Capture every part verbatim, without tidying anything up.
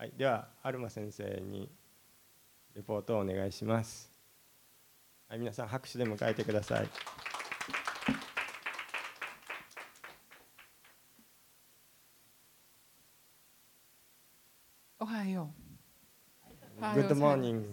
はい、ではアルマ先生にレポートをお願いします。はい、皆さん拍手で迎えてください。 おはよう。 Good morning.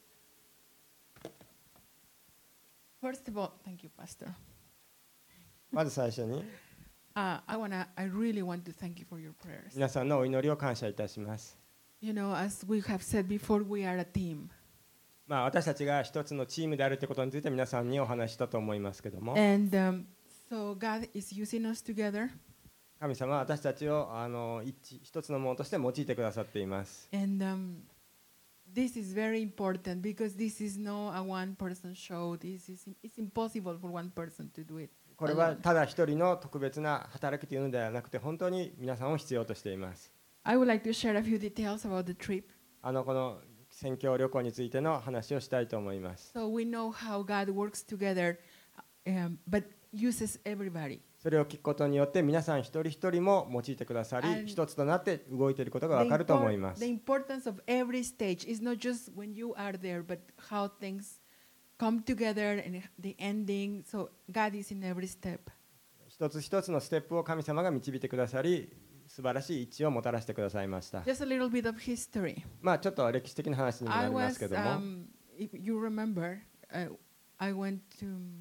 First of all, thank you, Pastor. まず最初に Uh, I wanna, I really want to thank you for your prayers. 皆さんのお祈りを感謝いたします。 You know, as we have said before, we are a team. まあ、私たちが一つのチームであるということについて皆さんにお話ししたと思いますけども、 And um, so God is using us together. 神様は私たちをあの 一, 一つのものとして用いてくださっています。 And um, this is very important because this is not a one-person show. This is it's impossible for one person to do it. これはただ一人の特別な働きというのではなくて、本当に皆さんを必要としています。 I would like to share a few details about the trip. あのこの宣教旅行についての話をしたいと思います。 So we know how God works together, um, but uses everybody. それを聞くことによって皆さん一人一人も用いてくださり、 And 一つとなって動いていることがわかると思います。 The importance of every stage is not just when you are there, but how things come together and the ending. So God is in every step. 一つ一つのステップを神様が導いてくださり、素晴らしい一致をもたらしてくださいました。 Just a little bit of history. まあちょっと歴史的な話にもな I ります was, けども、 um, if you remember, uh, I went to um,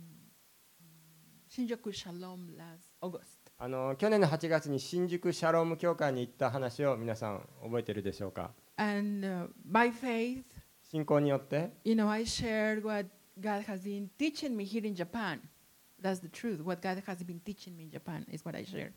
Shinjuku Shalom last August. あの去年のはちがつに新宿シャローム教会に行った話を皆さん覚えているでしょうか。 And uh, by faith, 信仰によって you know, I shared what God has been teaching me here in Japan. That's the truth. What God has been teaching me in Japan is what I shared.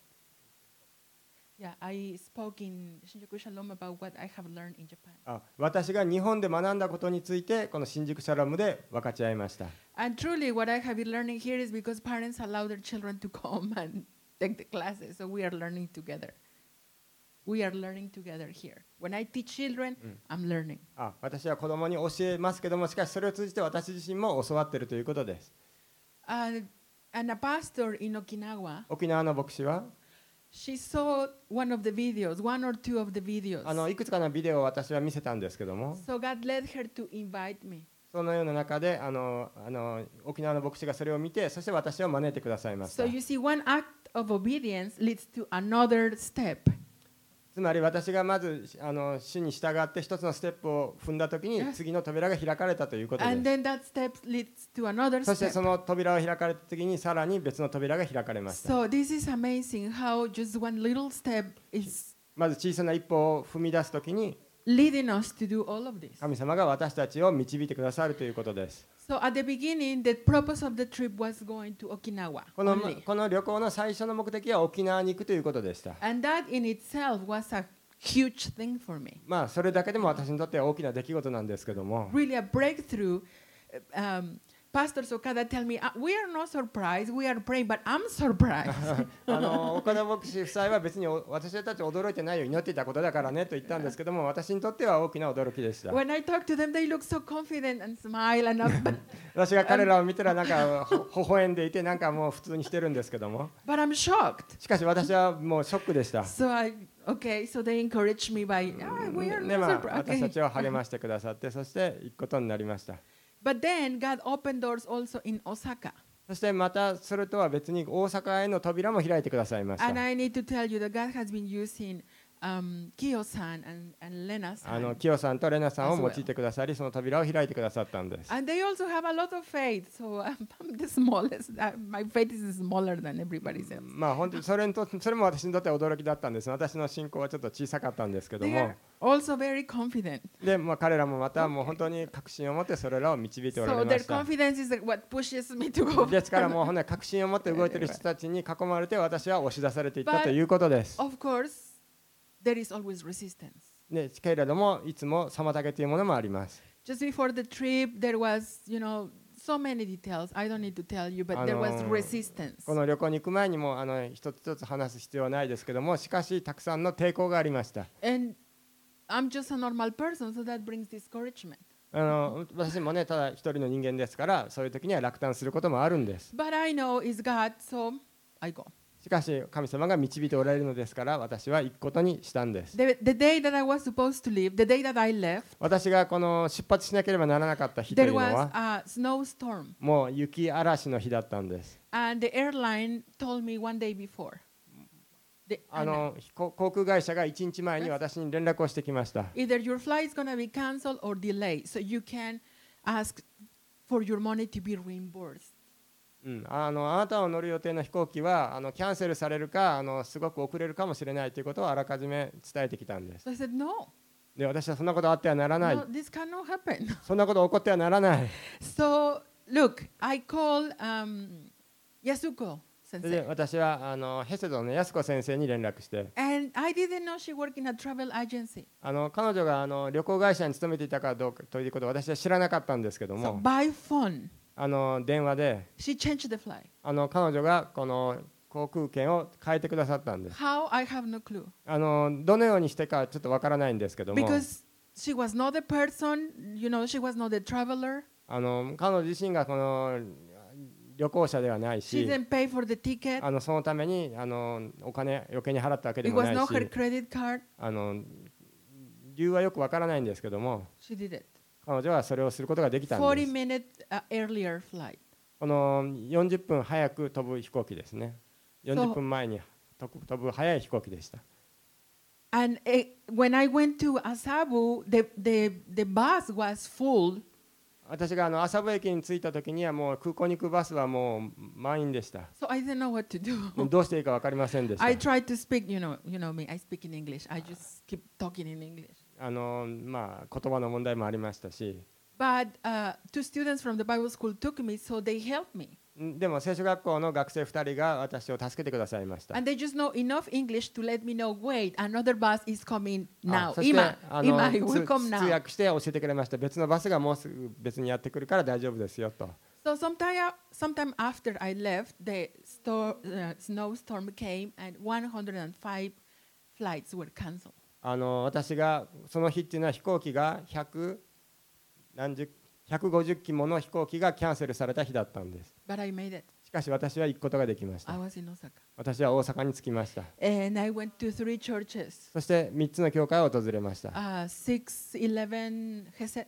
Yeah, I spoke in Shinjuku Shalom about what I have learned in Japan. あ私が日本で学んだことについてこの新宿シャロームで分かち合いました。 And truly, what I have been learning here is because parents allow their children to come and take the classes. So we are learning together. We are learning together here. When I teach children, I'm learning. あ私は子供に教えますけども、しかしそれを通じて私自身も教わっているということです。 Uh, and a pastor in Okinawa, 沖縄の牧師は she saw one of the videos, one or two of the videos. あのいくつかのビデオを私は見せたんですけども、 So God led her to invite me. そのような中であのあの沖縄の牧師がそれを見て、そして私を招いてくださいました。 So you see, one act of obedience leads to another step. つまり私がまずあの主に従って一つのステップを踏んだときに Yes. 次の扉が開かれたということ And で then that step leads to another す。そしてそ step. の扉を開かれたときにさらに別の扉が開かれました。 So this is amazing how just one little step is まず小さな一歩を踏み出すときに leading us to do all of this. 神様が私たちを導いてくださるということです。 So at the beginning, the purpose of the trip was going to Okinawa この only. この旅行の最初の目的は沖縄に行くということでした。 And that in itself was a huge thing for me. まあそれだけでも私にとっては大きな出来事なんですけども、 Really a breakthrough. Um, Pastor Sokada tell me, "Uh, we are not surprised, we are praying, but I'm surprised." あの岡田牧師夫妻は別にお私たち驚いてないよ、祈っていたことだからねと言ったんですけども、私にとっては大きな驚きでした。 When I talk to them, they look so confident and smile and all, but, 私が彼らを見たらなんかほ微笑んでいて、なんかもう普通にしてるんですけども、 but I'm shocked. しかし私はもうショックでした。 So I, okay, so they encouraged me by, ah, we are で、 not まあ、 surprised. 私た Okay. ちを励ましてくださって、そして行くことになりました。 But then God opened doors also in Osaka. そしてまたそれとは別に大阪への扉も開いてくださいまし And た。 I need to tell you that God has been using um, Kiyo-san and, and あ Lena-san. のキヨさんとレナさんを用いてくださり、その扉を開いてくださったんです。 And they also have a lot of faith. So I'm, I'm the smallest. Uh, my faith is smaller than everybody's else. まあ本当にそれにとそれも私にとっては驚きだったんです。私の信仰はちょっと小さかったんですけど They も are、also very confident. で、まあ、彼らもまたもう本当に確信を持ってそれらを導いておら So れま their した。 confidence is what pushes me to go ですからもう forward. ほんとに確信を持って動いている人たちに囲まれて私は押し出されていったということです。 Of course, there is always resistance. でけれどもいつも妨げというものもあります。 Just before the trip, there was, you know, so many details. I don't need to tell you, but there was あのー resistance. この旅行に行く前にもあの一つ一つ話す必要はないですけども、しかしたくさんの抵抗がありました。 And I'm just a normal person, so that brings discouragement. あの私もねただ一人の人間ですから、そういう時には落胆することもあるんです。 But I know it's God, so I go. しかし神様が導いておられるのですから私は行くことにしたんです。 The, the day that I was supposed to leave, the day that I left, 私がこの出発しなければならなかった日とい there うの was は a snowstorm. もう雪嵐の日だったんです。 And the airline told me one day before. The, あの航航空会社がいちにちまえに Yes. 私に連絡をしてきました。 either your flight is going to be canceled or delayed, so you can ask for your money to be reimbursed. うん、あのあなたの乗る予定の飛行機はあのキャンセルされるかあのすごく遅れるかもしれないということをあらかじめ伝えてきたんです。 So I said, no, で私はそんなことあってはならない、 no, this cannot happen. そんなこと起こってはならない。 So look, I call um, Yasuko で sensei, 私はあのヘセドの安子先生に連絡して、 and I didn't know she worked in a travel agency. あの彼女があの旅行会社に勤めていたかどうかということを私は知らなかったんですけど So も、 by phone, あの電話で she changed the flight. あの彼女がこの航空券を変えてくださったんです。 How? I have no clue. あのどのようにしてかちょっとわからないんですけども、 Because she was not the person, you know, she was not the traveler. あの彼女自身がこの旅行者ではない She し、 didn't pay for the ticket. あのそのためにあのお金余計に払ったわけで It も was ない not her し、 credit card. あの理由はよくわからないんですけども、 She did it. 彼女はそれをすることができたんで 40 す。 minute uh, earlier flight. このよんじゅっぷん早く飛ぶ飛行機ですね。よんじゅっぷんまえに飛ぶ飛ぶ早い飛行機でした。 And uh, when I went to Asabu, the, the, the bus was full. 私があの麻布駅に着いた時にはもう空港に行くバスはもう満員でした。 So I didn't know what to do. どうしていいか分かりませんでした。 I tried to speak, you know, you know me, I speak in English. I just keep talking in English. あのまあ言葉の問題もありましたし、 But uh, two students from the Bible school took me, so they helped me. でも聖書学校の学生ふたりが私を助けてくださいました。 And they just know enough English to let me know, wait, another bus is coming あ now. そして Ima, あの Ima, つ will come 通 now. 訳して教えてくれました。別のバスがもうすぐ別にやってくるから大丈夫ですよと。 So sometime, sometime after I left, the sto- uh, snowstorm came and one hundred five flights were canceled. あの私がその日っていうのは飛行機がひゃく何十ひゃくごじゅっきもの飛行機がキャンセルされた日だったんです。 But I made it. しかし私は行くことができまし I た。 was in Osaka. 私は大阪に着きました。 And I went to three churches. そしてみっつの教会を訪れました。 Uh, six eleven,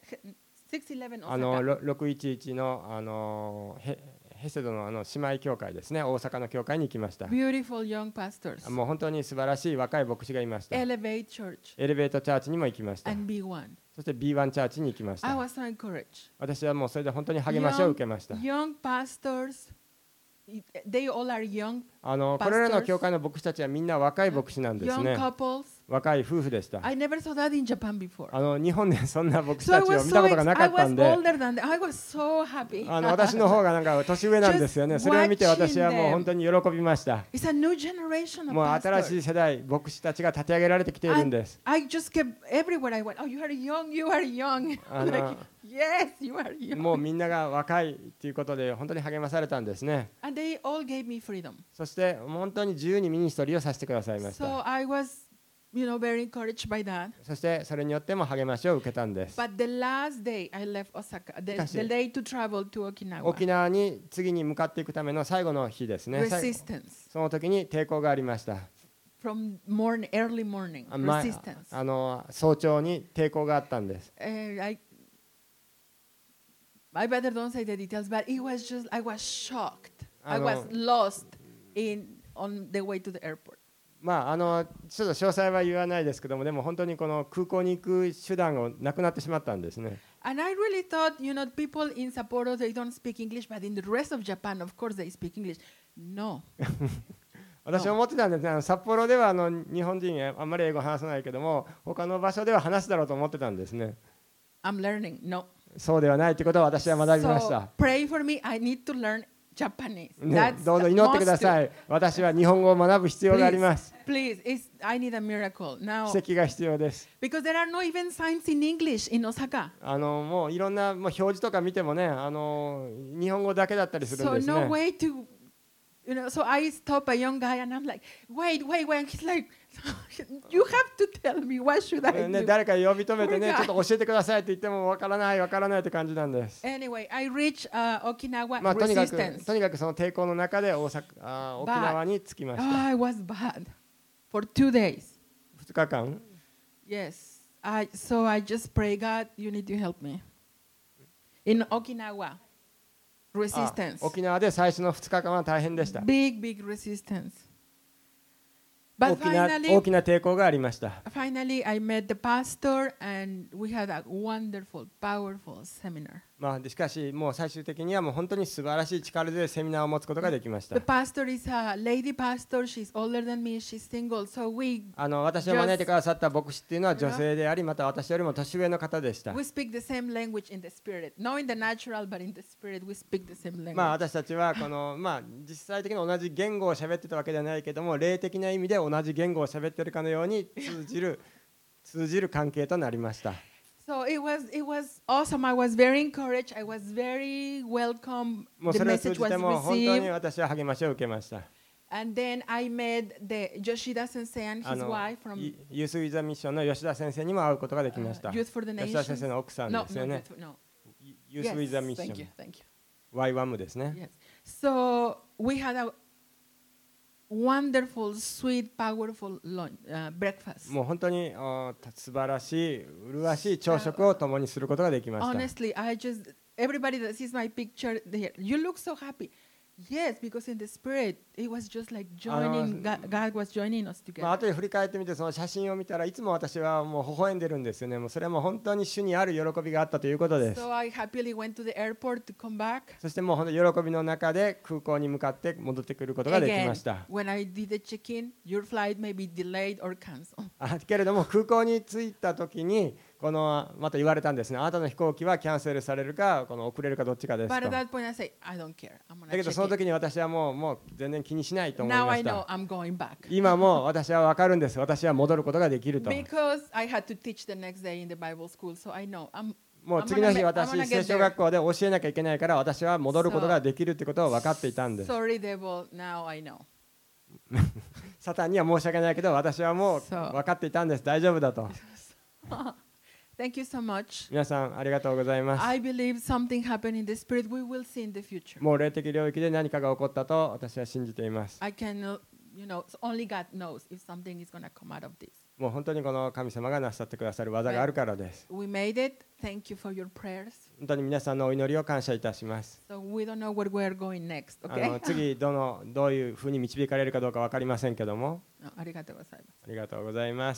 six eleven あの Osaka. ろろくいちいちのあのヘヘセドのあの姉妹教会ですね。大阪の教会に行きました。 Beautiful young pastors. もう本当に素晴らしい若い牧師がいました。 Elevate Church エレベートチャーチにも行きました。 and B one. そして ビーワン チャーチに行きまし I た。 was so encouraged. 私はもうそれで本当に励ましを受けました。 Young pastors, they all are young, あのこれらの教会の牧師たちはみんな若い牧師なんです young ね。 couples. 若い夫婦でした。 I never saw that in Japan before. あの日本でそんな牧師 So I たちを was 見 so たことが ex- なか I ったん was で、 older than them. I was so happy. あの私の方がなんか年上なんですよね。 Just それを見て私はもう watching them. 本当に喜びました。 It's a new generation of もう新し pastors. い世代牧師たちが立て上げられてきているん And です。 I just kept everywhere I went. Oh, you are young. You are young. あ Like, の yes, you are young. もうみんなが若いということで本当に励まされたんですね。 And they all gave me freedom. そして本当に自由にミニストリーをさせてくださいまし So た。 I was, you know, very encouraged by that. そしてそれによっても励ましを受けたんです。 But the last day I left Osaka, the, しかし、 the day to travel to 沖 Okinawa, 縄に次に向かっていくための最後の日ですね。最後 resistance その時に抵抗がありました。 from morning, early morning, あま resistance. あの早朝に抵抗があったんです。 Uh, I, I better don't say the details, but it was just I was shocked. I was lost in on the way to the airport. まああのちょっと詳細は言わないですけども、でも本当にこの空港に行く手段がなくなってしまったんですね。 And I really thought, you know, people in Sapporo they don't speak English, but in the rest of Japan, of course, they speak English. No. 私は思ってたんですね。あの札幌ではあの日本人あんまり英語話さないけども、他の場所では話すだろうと思ってたんですね。 I'm learning. No. そうではないということを私は学びまし So た。 pray for me. I need to learn Japanese. ね That's どうぞ the 祈ってくだ most- さい。私は日本語を学ぶ必要があります。 Please, it's, I need a miracle now 奇跡が必要です。 because there are no even signs in English in Osaka. あのもういろんなもう表示とか見てもね、あの日本語だけだったりするん So です no ね。 way to You know, so I stopped a young guy and I'm like, wait, wait, wait. And he's like, you have to tell me, what should I ね、 do? 誰か呼び止めてね、 Oh ち my ょっと教えてくださいって言ってもわからないわからないって感じなんです。 Anyway, I reached uh, Okinawa まあとにかく resistance. とにかくその抵抗の中で大阪あ沖縄に着きま Oh, した。 it was bad for two days. ふつかかん。 Yes. I, so I just pray, God, you need to help me. In Okinawa, あ resistance. 沖縄で最初のふつかかんは大変でした。 Big, big resistance. But 大きな finally, 大きな抵抗がありました。 finally, I met the pastor and we had a wonderful, powerful seminar. まあしかしもう最終的にはもう本当に素晴らしい力でセミナーを持つことができました The。pastor is a lady pastor. She's older than me. She's single. So we あの私を招いてくださった牧師っていうのは女性であり、また私よりも年上の方でした。 we speak the same language in the spirit, not in the natural, but in the spirit. We speak the same language. まあ私たちはこのまあ実際的に同じ言語を喋ってたわけではないけども、霊的な意味で同じ言語を喋ってるかのように通じる通じる関係となりました。 So it was it was awesome. I was very encouraged. I was very welcome. もう The それを通 message じ was ても本当に received. 私は励ましを受けました。 And then I met the Yoshida sensei and あ his の wife from ユース・ウィザ・ミッションの吉田先生にも会うことができました。 uh, Youth for the 吉田先生 Nations. の奥さん No, ですよ no, ね。 youth- no. ユース・ウィザ・ミッ Yes, シ thank ョ you, ン thank you. ワイワムですね。 Yes. So we had a wonderful, sweet, powerful lunch, uh, breakfast. もう本当にあ素晴らしい麗しい朝食を共にすることができました。 Honestly, I just everybody that sees my picture, they, you look so happy. Yes, because in the spirit, it was just like joining. God, God was joining us まあ together. 後で振り返ってみてその写真を見たらいつも私はもう微笑んでるんですよね。もうそれはもう本当に主にある喜びがあったということです。 So I happily went to the airport to come back. そしてもう本当に喜びの中で空港に向かって戻ってくることができ Again, ました。 when I did the check-in, your flight may be delayed or canceled. あけれども空港に着いた時にこのまた言われたんですね。あなたの飛行機はキャンセルされるかこの遅れるかどっちかです But と。 at だ that point, I say, I don't care. I'm gonna けど check その in. 時に私はもうもう全然気にしないと思い Now ま I し know た。 I'm going back. 今も私は分かるんです。私は戻ることができると。 Because I had to teach the next day in the Bible school, so I know I'm もう I'm 次の gonna 日 ma- 私 I'm gonna 聖 get 書 there. 学校で教えなきゃいけないから私は戻ることができるってことを分かっていたんです。 Sorry, devil. Now I know. サタンには申し訳ないけど私はもうそう分かっていたんです。大丈夫だと。 Thank you so much. 皆さんありがとうございます。 I believe something happened in the spirit. We will see in the future. もう霊的領域で何かが起こったと私は信じています。 I can, uh, you know, only God knows if something is going to come out of this. もう本当にこの神様がなさってくださる技があるからです。 We made it. Thank you for your prayers. 本当に皆さんのお祈りを感謝いたします。 So we don't know where we're going next. あ Okay? の次どのどういうふうに導かれるかどうか分かりませんけども、 あありがとうございます。 ありがとうございます。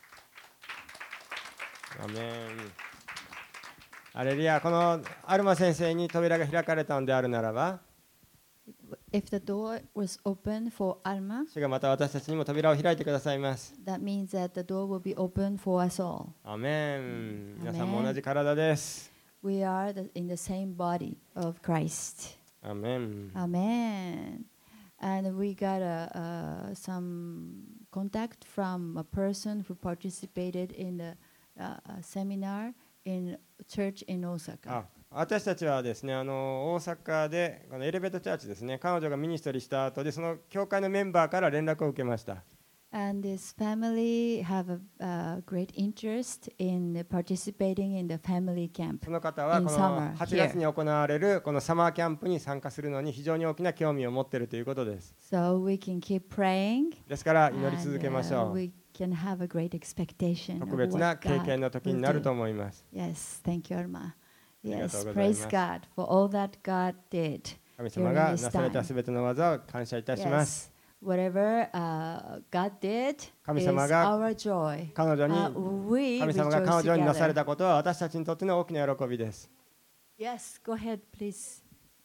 アメン。アレルヤ。このアルマ先生に扉が開かれたのであるならば、 If the door was open for Alma, 主がまた私たちにも扉を開いてくださいます。 that means that the door will be open for us all. アメン。皆さんも同じ体です。 We are the, in the same body of Christ. アメン。 Amen. And we got a, uh, some contact from a person who participated in the uh, seminar in church in Osaka. あ、私たちはですね、あの大阪でこのエレベートチャーチですね、彼女がミニストリーした後でその教会のメンバーから連絡を受けました。 And this family have a uh, great interest in participating in the family camp. その方は In この summer はちがつに行われるこのサマーキャンプに参加するのに非常に大きな興味を持っているということです。 So we can keep praying. ですから祈り And, 続けまし uh, ょう。 we can have a great expectation 特 of 別な what 経験 God の時に will なると do. 思います。 Yes, thank you, Alma. りがと Yes, うございます。 praise God for all that God did. 神様がなされたすべての技を感謝いたしま Yes, す。 whatever uh, God did 神 is 様が our joy. 彼女に Uh, we 神様が rejoice 彼女になされ together. たことは私たちにとっての大きな喜びです。 Yes, go ahead, please.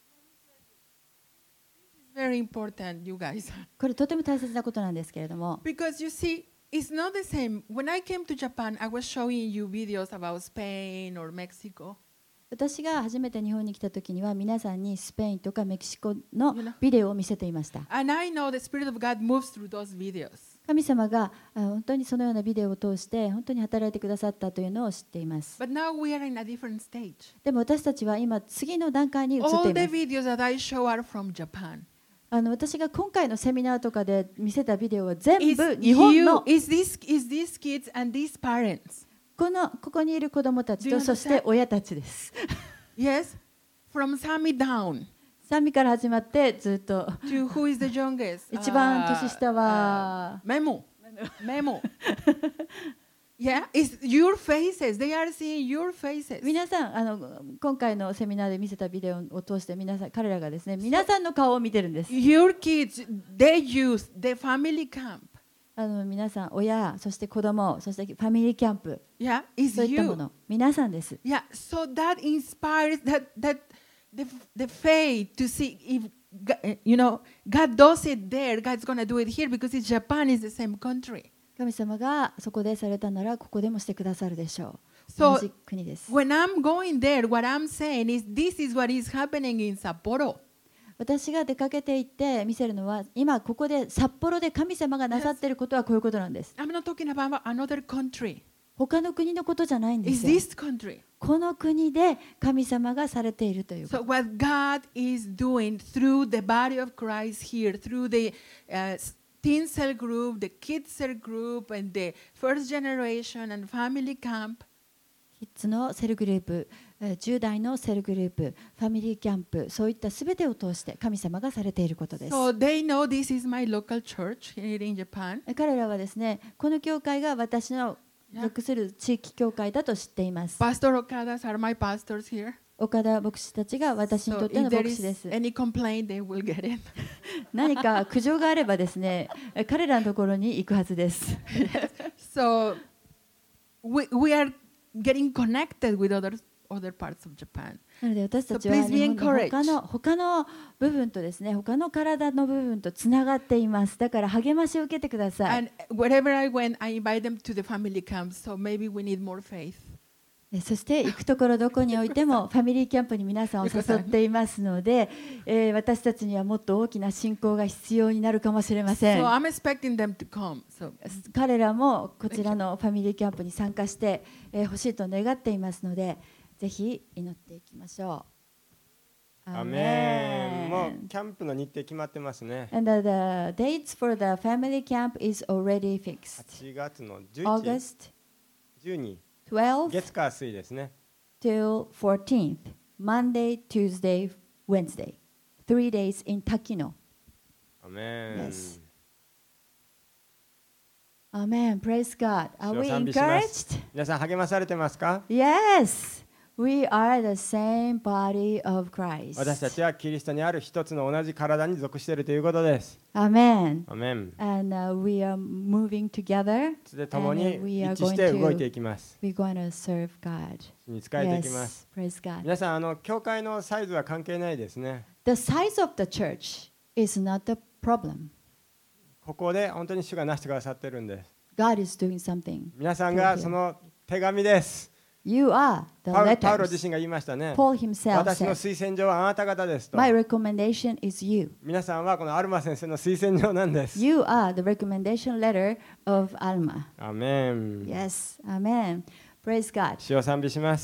It's very important, you guys. これとても大切なことなんですけれども、 Because you see, it's not the same. When I came to Japan, I was showing you videos about Spain or Mexico. 私が初めて日本に来た時には皆さんにスペインとかメキシコのビデオを見せていました。 And I know the Spirit of God moves through those videos. 神様があ本当にそのようなビデオを通して本当に働いてくださったというのを知っています。 But now we are in a different stage. でも私たちは今次の段階に移って All いま the す。 videos that I show are from Japan. あの私が今回のセミナーとかで見せたビデオは全 Is 部日本 you, の is this, is these kids and these parents. このここにいる子どもたち Do you とそして親たちです。 Yes, from Sammy down 賛美から始まってずっと to who is the youngest? 一番年下 Uh, は uh, Memo. Memo. Yeah, it's your faces. They are seeing your faces. 皆さんあの今回のセミナーで見せたビデオを通して皆さん彼らがですね皆さんの顔を見てるんです。 Your kids, they use the family camp. あの皆さん親そして子供そしてファミリーキャンプ Yeah, it's そういったも you. の皆さんです。 Yeah, so that inspires that that the the faith to see if Ga- you know God does it there, God's gonna do it here because it's Japan is the same country. 神様がそこでされたならここでもしてくださるでしょう。 So 同じ国です。 when I'm going there, what I'm saying is this is what is happening in Sapporo. 私が出かけて行って見せるのは今ここで札幌で神様がなさっていることはこういうことなんです。 I'm not talking about another country. 他の国のことじゃないんで It's すよ。 this country. この国で神様がされているということ。 So what God is doing through the body of Christ here, through the uh, teen cell group, the kids cell group, and the first generation and family camp. キッズのセルグループ、えーじゅう代のセルグループ、ファミリーキャンプ、そういったすべてを通して神様がされていることです。 So they know this is my local church here in Japan. 彼らはですね、この教会が私の属する地域教会だと知っています。 Pastor Okadas are my pastors here. 岡田牧師たちが私に So とっての if there 牧師 is です。 any complaint, they will get it. 何か苦情があればですね、彼らのところに行くはずです。 So we, we are getting connected with other other parts of Japan. なので私たち So は please be 日本の encouraged. 他の他の部分とですね、他の体の部分とつながっています。だから励ましを受けてください。 And wherever I went, I invite them to the family camp. So maybe we need more faith. えそして行くところどこにおいてもファミリーキャンプに皆さんを誘っていますので、えー私たちにはもっと大きな信仰が必要になるかもしれません。 So I'm expecting them to come. So 彼らもこちらのファミリーキャンプに参加してえー欲しいと願っていますので、ぜひ祈っていきましょう。 アメン。もうキャンプの日程決まってますね。 And the, the dates for the family camp is already は fixed. ちがつのじゅういち、 August じゅうに、 twelfth 月火水ですね。 till fourteenth, Monday, Tuesday, Wednesday. Three days in Takino. アメン。 Yes. Amen. Praise God. Are 主を we 賛美します encouraged? 皆さん励まされてますか？ Yes. We are the same body of 私た Christ. ちはキリストにある一つの同じ体に属しているということです。 Amen. アメン。 And uh, we are moving together. それで共に And we 一 are 致して動い going て to いきます。 we're going to serve God. 主に仕えていきま Yes. す。 Praise God. 皆さん、あの教会のサイズは関係ないですね。 The size of the church is not the problem. ここで本当に主がなしてくださってるんです。 God is doing something. 皆さんがその手紙です。 You are the パウロパウロ letters. 自身が言いましたね。 Paul himself 私の said, 推薦状はあなた方ですと。 My recommendation is you. 皆さんはこのアルマ先生の推薦状なんです。 You are the recommendation letter of Alma. アメン。 Yes. Amen. Praise God. 主を賛美します。